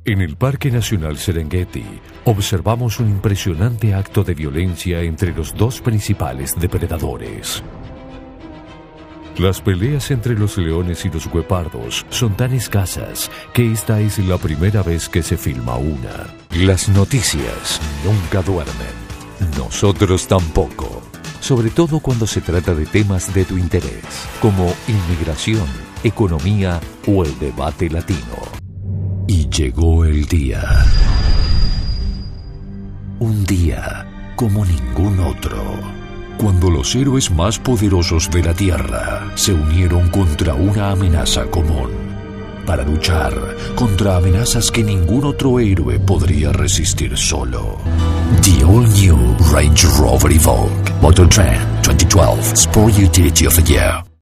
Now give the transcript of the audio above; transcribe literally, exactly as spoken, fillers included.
En el Parque Nacional Serengeti observamos un impresionante acto de violencia entre los dos principales depredadores. Las peleas entre los leones y los guepardos son tan escasas que esta es la primera vez que se filma una. Las noticias nunca duermen. Nosotros tampoco. Sobre todo cuando se trata de temas de tu interés, como inmigración, economía o el debate latino. Y llegó el día. Un día como ningún otro. Cuando los héroes más poderosos de la Tierra se unieron contra una amenaza común. Para luchar contra amenazas que ningún otro héroe podría resistir solo. The All New Range Rover Evoque. Motor Trend twenty twelve Sport Utility of the Year.